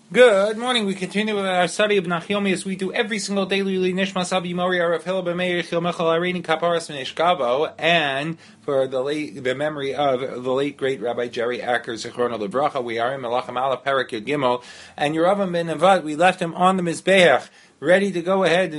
Good morning. We continue with our study of Nachyomi as we do every single day. Nishmas Abi Mori Arav Hillel B'Meir Chil Mechal Arini Kaparas Mishkavo, and for the memory of the late great Rabbi Jerry Acker Zichrono Lebracha, we are in Melachim Aleph Perek Yud Gimel, and Yeravam ben Nevat, we left him on the Mizbeach, ready to go ahead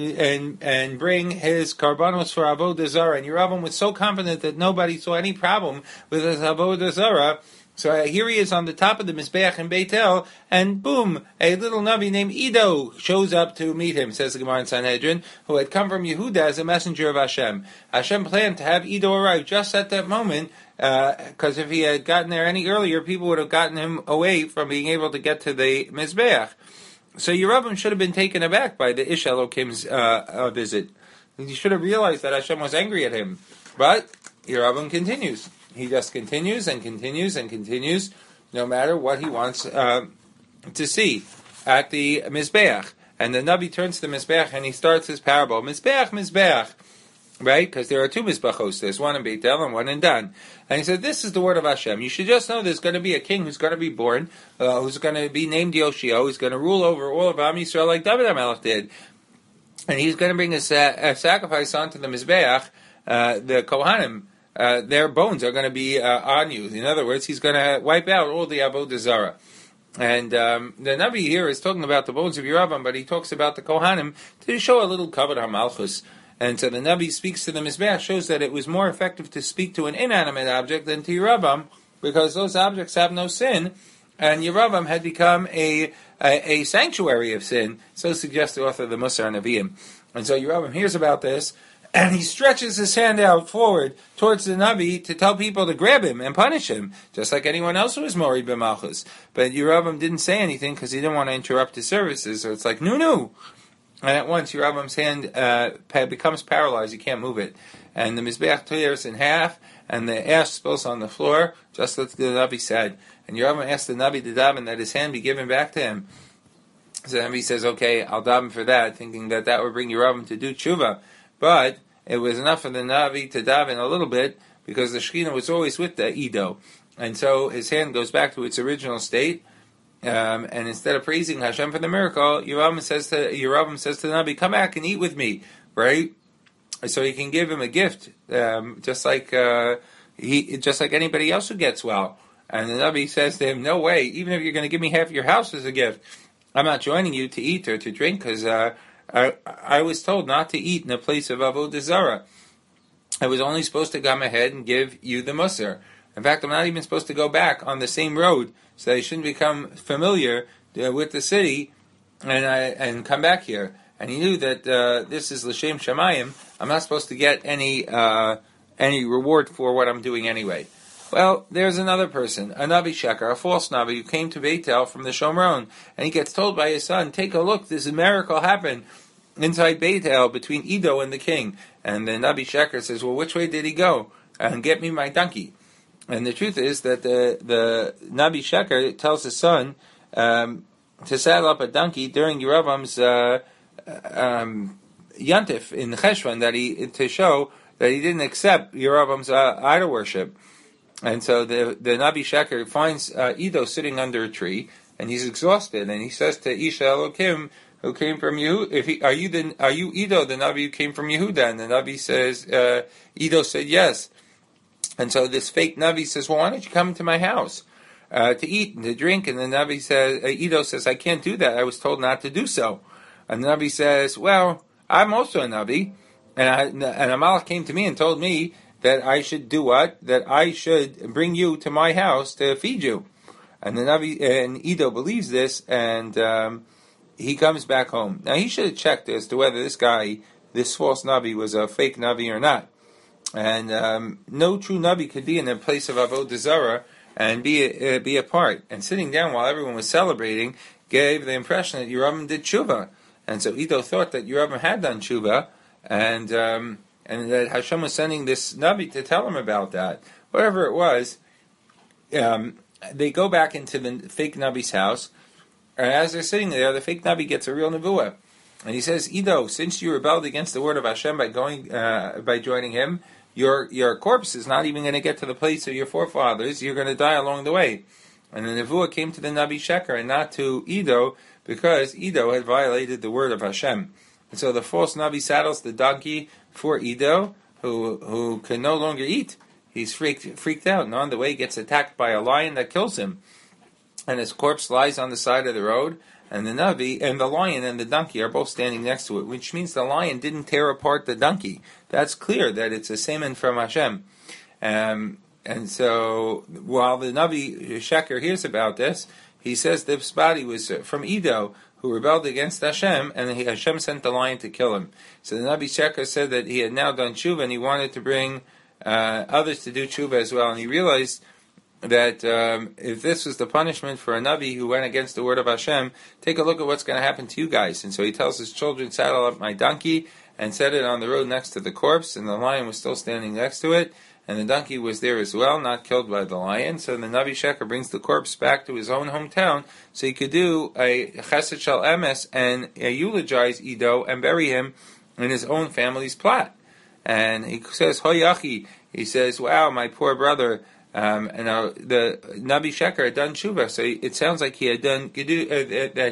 and bring his karbanos for Avodah Zarah. And Yeravam was so confident that nobody saw any problem with his Avodah Zarah. So here he is on the top of the Mizbeach in Beit El, and boom, a little Navi named Ido shows up to meet him, says the Gemara in Sanhedrin, who had come from Yehuda as a messenger of Hashem. Hashem planned to have Ido arrive just at that moment, because if he had gotten there any earlier, people would have gotten him away from being able to get to the Mizbeach. So Yerubim should have been taken aback by the Ish Elokim's visit. He should have realized that Hashem was angry at him. But Yerubim continues. He just continues and continues and continues, no matter what he wants to see at the Mizbeach. And the Navi turns to the Mizbeach and he starts his parable. Mizbeach, Mizbeach. Right? Because there are two Mizbachos. There's one in Beit El and one in Dan. And he said, this is the word of Hashem. You should just know there's going to be a king who's going to be born, who's going to be named Yoshio. He's going to rule over all of Am Yisrael like David HaMelech did. And he's going to bring a sacrifice onto the Mizbeach, the Kohanim. Their bones are going to be on you. In other words, he's going to wipe out all the Avodah Zarah. And the Navi here is talking about the bones of Yeravam, but he talks about the Kohanim to show a little Kavod HaMalchus. And so the Navi speaks to the Mizbeach, shows that it was more effective to speak to an inanimate object than to Yeravam, because those objects have no sin, and Yeravam had become a sanctuary of sin, so suggests the author of the Musar Nevi'im. And so Yeravam hears about this, and he stretches his hand out forward towards the Navi to tell people to grab him and punish him, just like anyone else who was Morid b'Malchus. But Yeravam didn't say anything because he didn't want to interrupt his services, so it's like, no. And at once, Yeravam's hand becomes paralyzed. He can't move it. And the Mizbeach tears in half, and the ash spills on the floor, just like the Navi said. And Yeravam asked the Navi to daven that his hand be given back to him. So the Navi says, okay, I'll daven for that, thinking that would bring Yeravam to do tshuva. But it was enough for the Navi to daven a little bit, because the Shekhinah was always with the Ido. And so his hand goes back to its original state, and instead of praising Hashem for the miracle, Yeravam says to the Navi, come back and eat with me, right? So he can give him a gift, just like anybody else who gets well. And the Navi says to him, no way, even if you're going to give me half your house as a gift, I'm not joining you to eat or to drink, because I was told not to eat in a place of Avodah Zarah. I was only supposed to come ahead and give you the Musar. In fact, I'm not even supposed to go back on the same road, so I shouldn't become familiar with the city and come back here. And he knew that this is L'Shem Shamayim. I'm not supposed to get any reward for what I'm doing anyway. Well, there's another person, a Navi Sheker, a false Navi, who came to Beit El from the Shomron, and he gets told by his son, take a look, this miracle happened inside Beit El between Ido and the king. And the Navi Sheker says, well, which way did he go? And get me my donkey. And the truth is that the Navi Sheker tells his son to saddle up a donkey during Yeravam's Yantif in Cheshvan, to show that he didn't accept Yeravam's idol worship. And so the Navi Sheker finds Ido sitting under a tree, and he's exhausted, and he says to Isha Elokim, who came from Yehuda, are you Ido, the Navi who came from Yehuda? And the Navi says, Ido said yes. And so this fake Navi says, well, why don't you come to my house to eat and to drink? And the Navi says, Ido says, I can't do that. I was told not to do so. And the Navi says, well, I'm also a Navi, and a Malach came to me and told me that I should do what? That I should bring you to my house to feed you. And the Navi and Ido believes this, and he comes back home. Now he should have checked as to whether this false Navi, was a fake Navi or not. And no true Navi could be in the place of Avodah Zarah and be apart. And sitting down while everyone was celebrating gave the impression that Yeravam did tshuva. And so Ido thought that Yeravam had done tshuva, and that Hashem was sending this Navi to tell him about that. Whatever it was, they go back into the fake Navi's house, and as they're sitting there, the fake Navi gets a real nevuah. And he says, Ido, since you rebelled against the word of Hashem by joining him, your corpse is not even going to get to the place of your forefathers. You're going to die along the way. And the nevuah came to the Navi Sheker and not to Edo, because Edo had violated the word of Hashem. And so the false Navi saddles the donkey for Edo, who can no longer eat. He's freaked out, and on the way gets attacked by a lion that kills him. And his corpse lies on the side of the road, and the Navi and the lion and the donkey are both standing next to it, which means the lion didn't tear apart the donkey. That's clear that it's a semen from Hashem. And so, while the Navi Sheker hears about this, he says this body was from Edo, who rebelled against Hashem, and Hashem sent the lion to kill him. So the Navi Sheker said that he had now done tshuva, and he wanted to bring others to do tshuva as well. And he realized that if this was the punishment for a Navi who went against the word of Hashem, take a look at what's going to happen to you guys. And so he tells his children, saddle up my donkey, and set it on the road next to the corpse, and the lion was still standing next to it. And the donkey was there as well, not killed by the lion. So the Navi Sheker brings the corpse back to his own hometown, so he could do a chesed shel emes and eulogize Edo and bury him in his own family's plot. And he says, Hoyachi, he says, wow, my poor brother. And the Navi Sheker had done tshuva, so it sounds like he had done that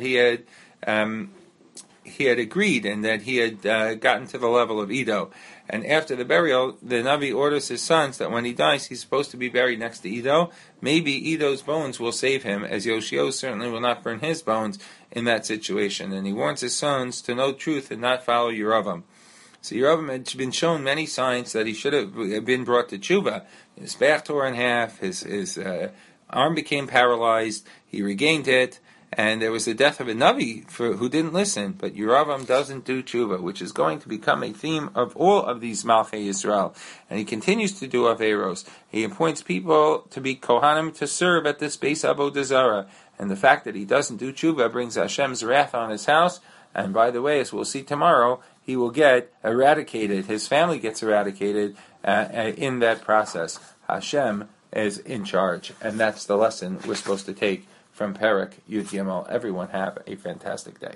he had agreed and that he had gotten to the level of Edo. And after the burial, the Navi orders his sons that when he dies, he's supposed to be buried next to Edo. Maybe Edo's bones will save him, as Yoshio certainly will not burn his bones in that situation. And he warns his sons to know truth and not follow Yeravam. So Yeravam had been shown many signs that he should have been brought to tshuva. His back tore in half, his arm became paralyzed, he regained it, and there was the death of a Navi who didn't listen. But Yeravam doesn't do tshuva, which is going to become a theme of all of these Malchei Yisrael. And he continues to do Averos. He appoints people to be Kohanim to serve at this Beis Avodah Zarah. And the fact that he doesn't do tshuva brings Hashem's wrath on his house. And by the way, as we'll see tomorrow, he will get eradicated. His family gets eradicated in that process. Hashem is in charge. And that's the lesson we're supposed to take from Perek Yud Gimel. Everyone have a fantastic day.